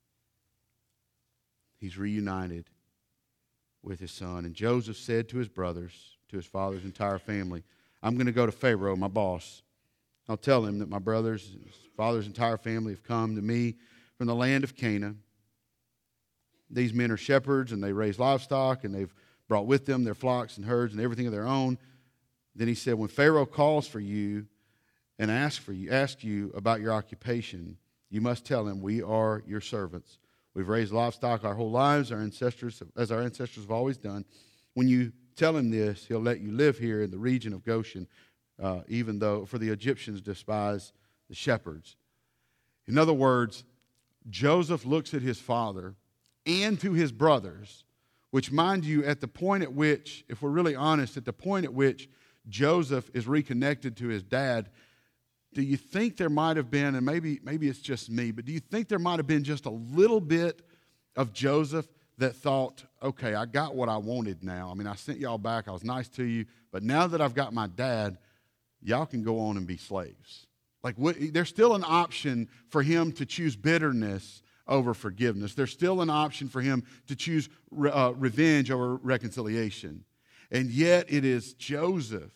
He's reunited with his son. And Joseph said to his brothers, to his father's entire family, "I'm going to go to Pharaoh, my boss. I'll tell him that my brothers, his father's entire family have come to me from the land of Canaan. These men are shepherds, and they raise livestock, and they've brought with them their flocks and herds and everything of their own." Then he said, "When Pharaoh calls for you and asks for you, asks you about your occupation, you must tell him, we are your servants. We've raised livestock our whole lives, our ancestors, as our ancestors have always done. When you tell him this, he'll let you live here in the region of Goshen, uh, even though for the Egyptians despise the shepherds." In other words, Joseph looks at his father and to his brothers, which, mind you, at the point at which, if we're really honest, at the point at which Joseph is reconnected to his dad, do you think there might have been, and maybe, maybe it's just me, but do you think there might have been just a little bit of Joseph that thought, okay, I got what I wanted now. I mean, I sent y'all back. I was nice to you. But now that I've got my dad, y'all can go on and be slaves. Like, what, there's still an option for him to choose bitterness over forgiveness. There's still an option for him to choose uh, revenge over reconciliation. And yet it is Joseph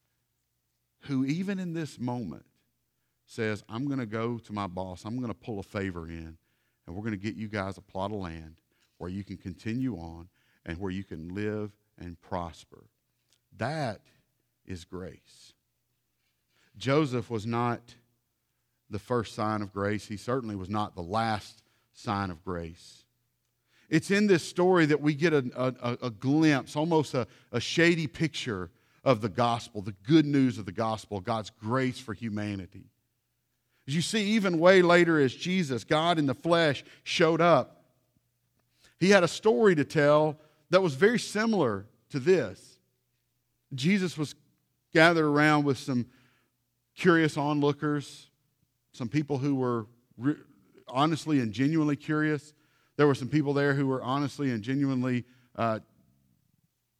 who, even in this moment, says, I'm going to go to my boss. I'm going to pull a favor in, and we're going to get you guys a plot of land where you can continue on and where you can live and prosper. That is grace. Joseph was not the first sign of grace. He certainly was not the last sign of grace. It's in this story that we get a, a, a glimpse, almost a, a shady picture of the gospel, the good news of the gospel, God's grace for humanity. As you see, even way later as Jesus, God in the flesh, showed up, he had a story to tell that was very similar to this. Jesus was gathered around with some curious onlookers, some people who were re- honestly and genuinely curious. There were some people there who were honestly and genuinely uh,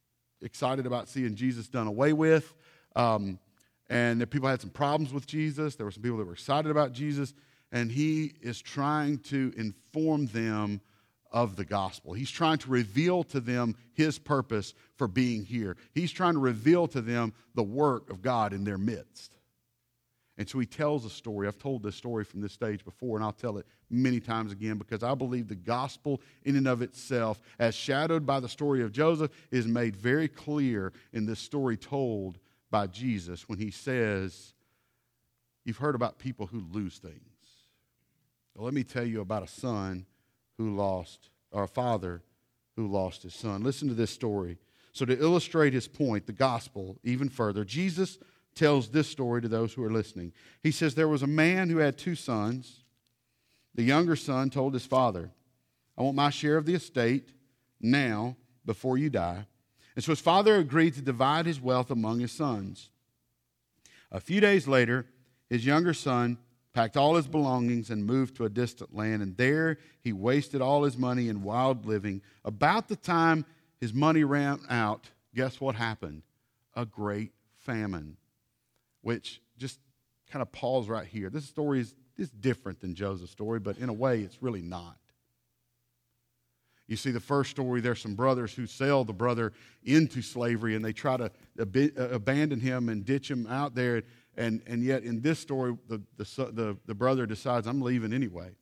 excited about seeing Jesus done away with. Um, and the people had some problems with Jesus. There were some people that were excited about Jesus. And he is trying to inform them of the gospel. He's trying to reveal to them his purpose for being here. He's trying to reveal to them the work of God in their midst. And so he tells a story. I've told this story from this stage before, and I'll tell it many times again because I believe the gospel in and of itself, as shadowed by the story of Joseph, is made very clear in this story told by Jesus when he says, you've heard about people who lose things. Well, let me tell you about a son who lost, or a father who lost his son. Listen to this story. So to illustrate his point, the gospel, even further, Jesus tells this story to those who are listening. He says, there was a man who had two sons. The younger son told his father, I want my share of the estate now before you die. And so his father agreed to divide his wealth among his sons. A few days later, his younger son packed all his belongings and moved to a distant land, and there he wasted all his money in wild living. About the time his money ran out, guess what happened? A great famine, which just kind of pause right here. This story is, is different than Joseph's story, but in a way it's really not. You see, the first story, there's some brothers who sell the brother into slavery, and they try to ab- abandon him and ditch him out there. And, and yet in this story, the, the, the, the brother decides, I'm leaving anyway.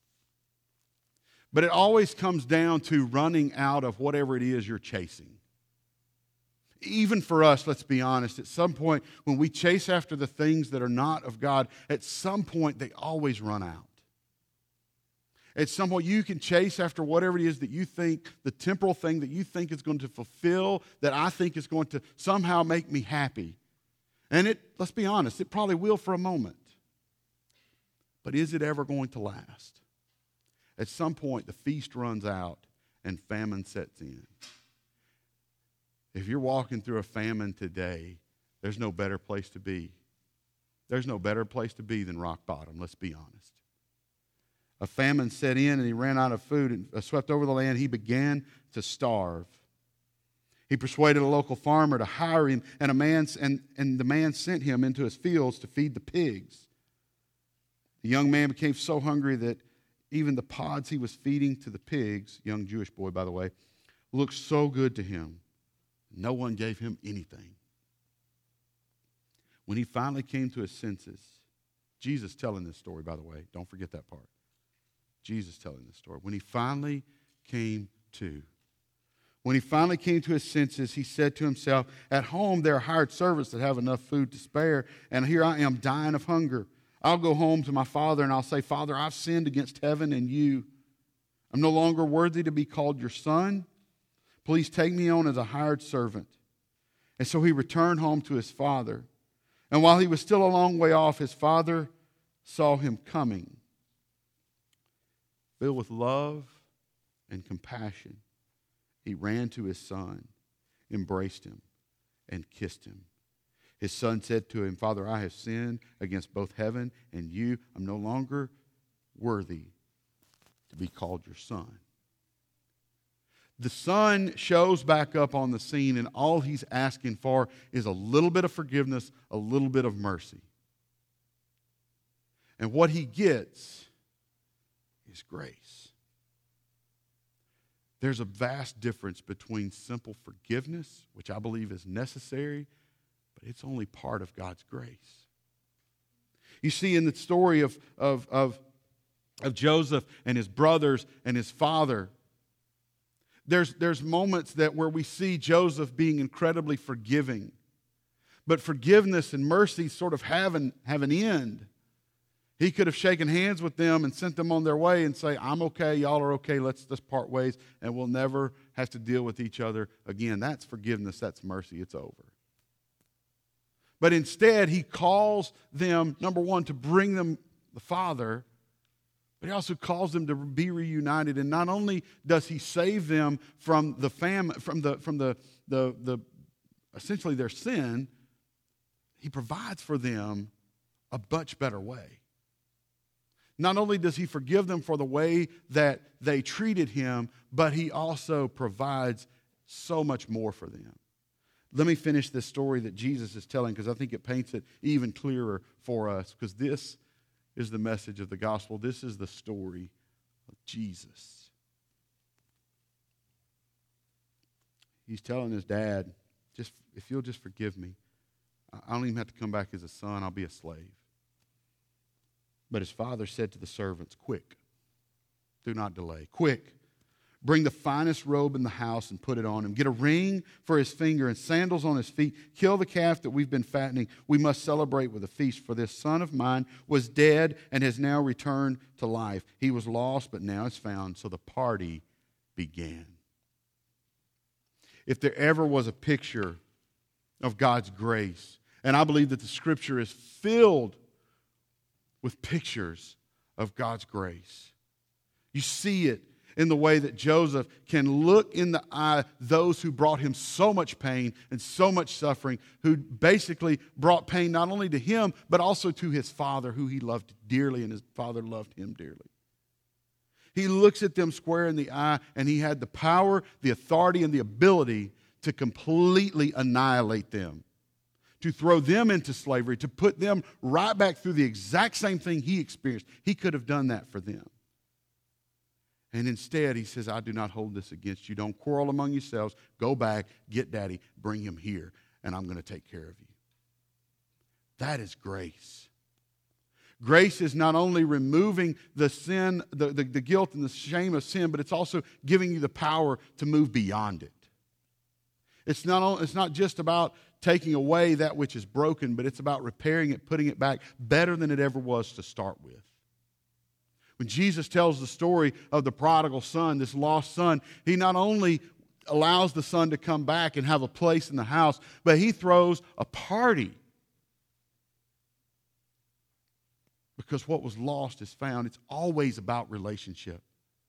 But it always comes down to running out of whatever it is you're chasing. Even for us, let's be honest, at some point when we chase after the things that are not of God, at some point they always run out. At some point you can chase after whatever it is that you think, the temporal thing that you think is going to fulfill, that I think is going to somehow make me happy. And it, let's be honest, it probably will for a moment. But is it ever going to last? At some point, the feast runs out and famine sets in. If you're walking through a famine today, there's no better place to be. There's no better place to be than rock bottom, let's be honest. A famine set in and he ran out of food and swept over the land. He began to starve. He persuaded a local farmer to hire him, and a man and, and the man sent him into his fields to feed the pigs. The young man became so hungry that even the pods he was feeding to the pigs, young Jewish boy, by the way, looked so good to him. No one gave him anything. When he finally came to his senses, Jesus telling this story, by the way, don't forget that part. Jesus telling this story. When he finally came to When he finally came to his senses, he said to himself, at home there are hired servants that have enough food to spare, and here I am dying of hunger. I'll go home to my father and I'll say, Father, I've sinned against heaven and you. I'm no longer worthy to be called your son. Please take me on as a hired servant. And so he returned home to his father. And while he was still a long way off, his father saw him coming. Filled with love and compassion, he ran to his son, embraced him, and kissed him. His son said to him, Father, I have sinned against both heaven and you. I'm no longer worthy to be called your son. The son shows back up on the scene, and all he's asking for is a little bit of forgiveness, a little bit of mercy. And what he gets is grace. There's a vast difference between simple forgiveness, which I believe is necessary, but it's only part of God's grace. You see in the story of, of, of, of Joseph and his brothers and his father, there's, there's moments that where we see Joseph being incredibly forgiving. But forgiveness and mercy sort of have an, have an end. He could have shaken hands with them and sent them on their way and say, I'm okay, y'all are okay, let's just part ways, and we'll never have to deal with each other again. That's forgiveness, that's mercy, it's over. But instead, he calls them, number one, to bring them the Father, but he also calls them to be reunited. And not only does he save them from the famine, from the from the the, the essentially their sin, he provides for them a much better way. Not only does he forgive them for the way that they treated him, but he also provides so much more for them. Let me finish this story that Jesus is telling, because I think it paints it even clearer for us, because this is the message of the gospel. This is the story of Jesus. He's telling his dad, just if you'll just forgive me, I don't even have to come back as a son, I'll be a slave. But his father said to the servants, quick, do not delay, quick, bring the finest robe in the house and put it on him. Get a ring for his finger and sandals on his feet. Kill the calf that we've been fattening. We must celebrate with a feast, for this son of mine was dead and has now returned to life. He was lost, but now is found. So the party began. If there ever was a picture of God's grace, and I believe that the Scripture is filled with pictures of God's grace. You see it in the way that Joseph can look in the eye those who brought him so much pain and so much suffering, who basically brought pain not only to him, but also to his father, who he loved dearly, and his father loved him dearly. He looks at them square in the eye, and he had the power, the authority, and the ability to completely annihilate them, to throw them into slavery, to put them right back through the exact same thing he experienced. He could have done that for them. And instead, he says, I do not hold this against you. Don't quarrel among yourselves. Go back, get daddy, bring him here, and I'm going to take care of you. That is grace. Grace is not only removing the sin, the, the, the guilt and the shame of sin, but it's also giving you the power to move beyond it. It's not, it's not just about taking away that which is broken, but it's about repairing it, putting it back better than it ever was to start with. When Jesus tells the story of the prodigal son, this lost son, he not only allows the son to come back and have a place in the house, but he throws a party. Because what was lost is found. It's always about relationship.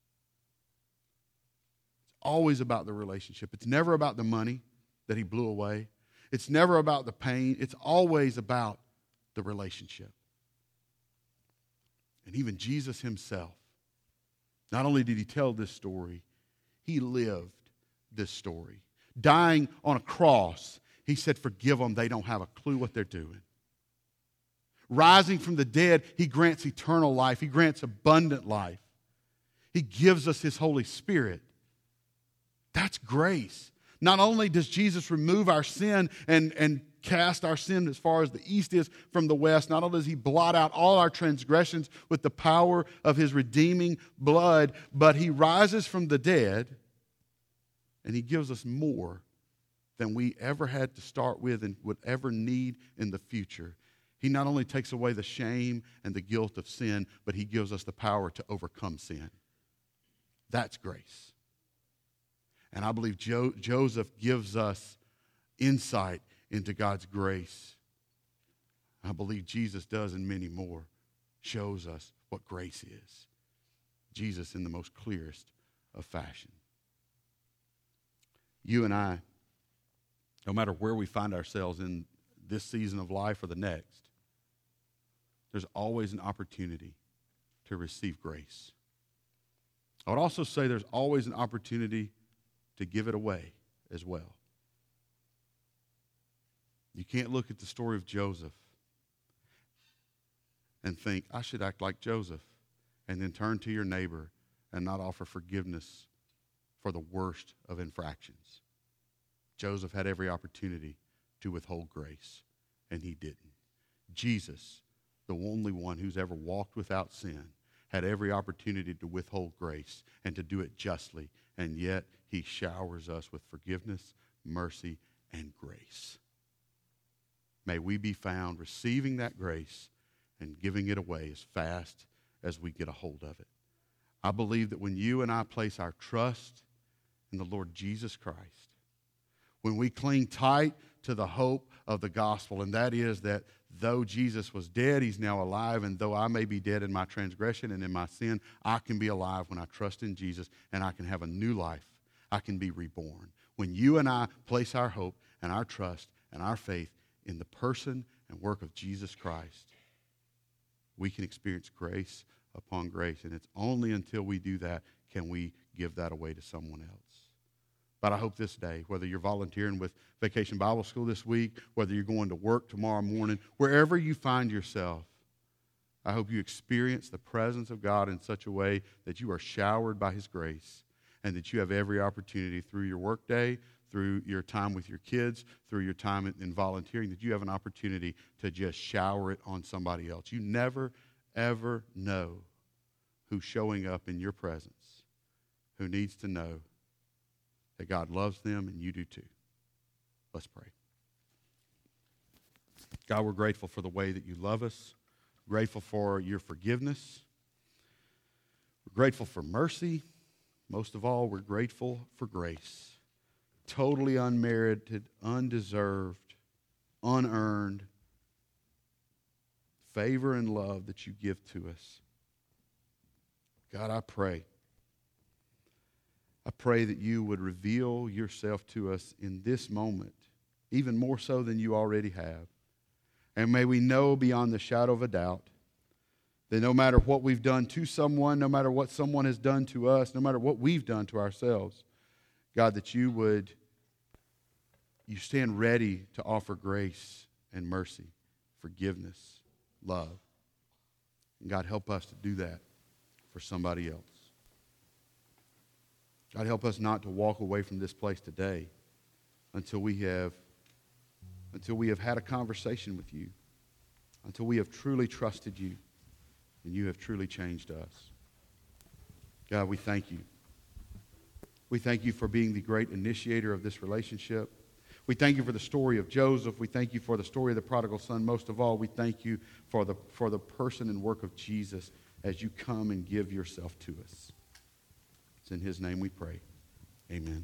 It's always about the relationship. It's never about the money that he blew away. It's never about the pain. It's always about the relationship. And even Jesus himself, not only did he tell this story, he lived this story. Dying on a cross, he said, forgive them, they don't have a clue what they're doing. Rising from the dead, he grants eternal life. He grants abundant life. He gives us his Holy Spirit. That's grace. Not only does Jesus remove our sin and, and cast our sin as far as the east is from the west, not only does he blot out all our transgressions with the power of his redeeming blood, but he rises from the dead and he gives us more than we ever had to start with and would ever need in the future. He not only takes away the shame and the guilt of sin, but he gives us the power to overcome sin. That's grace. And I believe jo- Joseph gives us insight into God's grace. I believe Jesus does, and many more, shows us what grace is. Jesus in the most clearest of fashion. You and I, no matter where we find ourselves in this season of life or the next, there's always an opportunity to receive grace. I would also say there's always an opportunity to give it away as well. You can't look at the story of Joseph and think, I should act like Joseph, and then turn to your neighbor and not offer forgiveness for the worst of infractions. Joseph had every opportunity to withhold grace, and he didn't. Jesus, the only one who's ever walked without sin, had every opportunity to withhold grace and to do it justly, and yet he showers us with forgiveness, mercy, and grace. May we be found receiving that grace and giving it away as fast as we get a hold of it. I believe that when you and I place our trust in the Lord Jesus Christ, when we cling tight to the hope of the gospel, and that is that though Jesus was dead, he's now alive, and though I may be dead in my transgression and in my sin, I can be alive when I trust in Jesus, and I can have a new life. I can be reborn. When you and I place our hope and our trust and our faith in the person and work of Jesus Christ, we can experience grace upon grace, and it's only until we do that can we give that away to someone else. But I hope this day, whether you're volunteering with Vacation Bible School this week, whether you're going to work tomorrow morning, wherever you find yourself, I hope you experience the presence of God in such a way that you are showered by His grace and that you have every opportunity through your workday, through your time with your kids, through your time in, in volunteering, that you have an opportunity to just shower it on somebody else. You never, ever know who's showing up in your presence, who needs to know that God loves them and you do too. Let's pray. God, we're grateful for the way that you love us. We're grateful for your forgiveness. We're grateful for mercy. Most of all, we're grateful for grace. Totally unmerited, undeserved, unearned favor and love that you give to us. God, I pray. I pray that you would reveal yourself to us in this moment, even more so than you already have. And may we know beyond the shadow of a doubt that no matter what we've done to someone, no matter what someone has done to us, no matter what we've done to ourselves, God, that you would, you stand ready to offer grace and mercy, forgiveness, love. And God, help us to do that for somebody else. God, help us not to walk away from this place today until we have until we have had a conversation with you, until we have truly trusted you and you have truly changed us. God, we thank you. We thank you for being the great initiator of this relationship. We thank you for the story of Joseph. We thank you for the story of the prodigal son. Most of all, we thank you for the, for the person and work of Jesus as you come and give yourself to us. It's in his name we pray. Amen.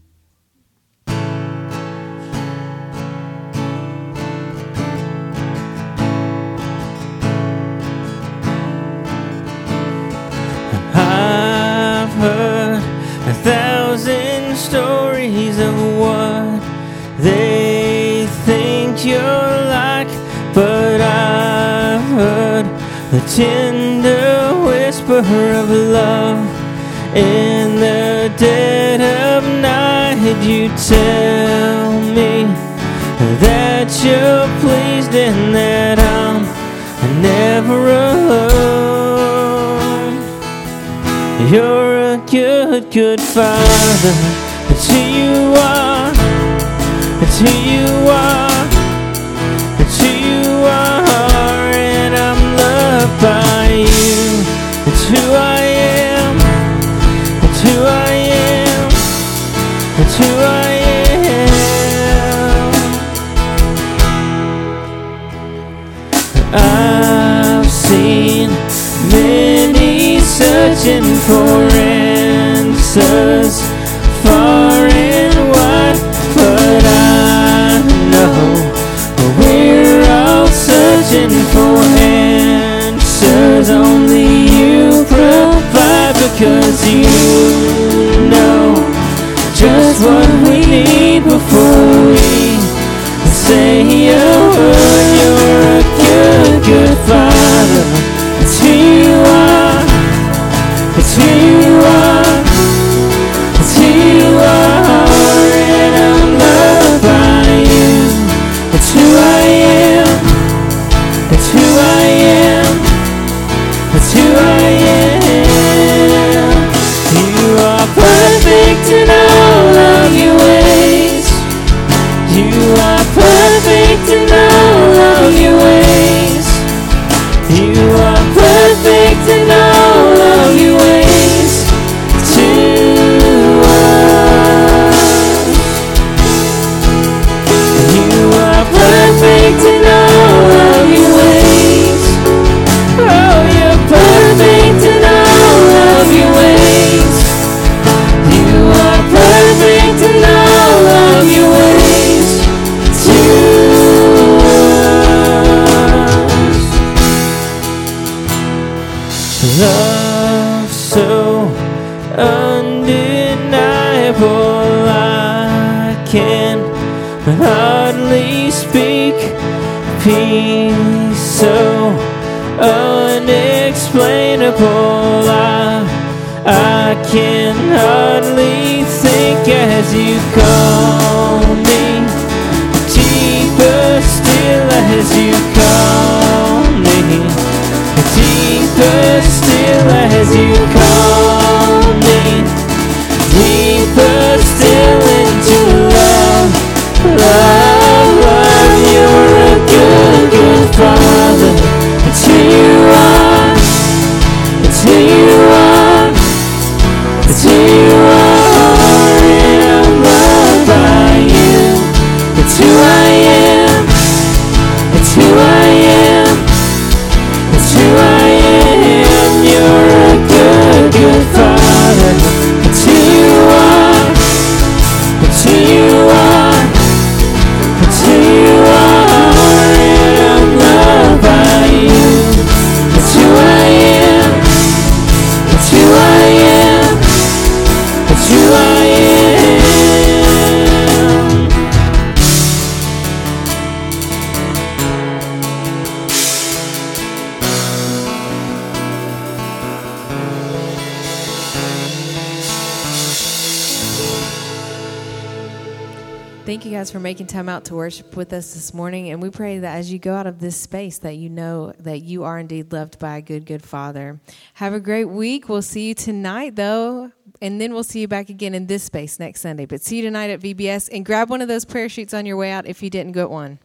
I've heard a thousand stories of what they think you're like, but I've heard the tender whisper of love in the dead of night. You tell me that you're pleased and that I'm never alone. You're a good, good father. It's who you are. It's who you are. It's who you are. And I'm loved by you. It's who I am. It's who I am. It's who I am. I've seen many searching for answers far and wide, but I know we're all searching for answers only you provide, because you know just what we need before we say a word. You're a good, good father. It's who you are. It's who you are. It's who you are. And I'm loved by you. It's who I am. It's who I am. It's who I am. You are perfect in all of your ways. You are perfect in all of your ways. You are perfect in all of your ways to us. You are perfect in all of your ways. Oh, you're perfect in all of your ways. You are perfect in all of your ways to us. Love so undeniable, I can hardly speak. Peace so unexplainable, I, I can hardly think as you call me. Deeper still as you call me. Deeper still as you call me. Deeper still into love. Love, love, you're a good, good Father. It's who you are. It's who you are. It's who you are. And I'm loved by you. It's who I am. It's who I am. It's who I am. You're a good, good Father. It's who you are. It's who you are. It's who you are. And I'm loved by you. It's who I am. It's who I am. It's who I am. Thank you guys for making time out to worship with us this morning. And we pray that as you go out of this space that you know that you are indeed loved by a good, good Father. Have a great week. We'll see you tonight, though. And then we'll see you back again in this space next Sunday. But see you tonight at V B S. And grab one of those prayer sheets on your way out if you didn't get one.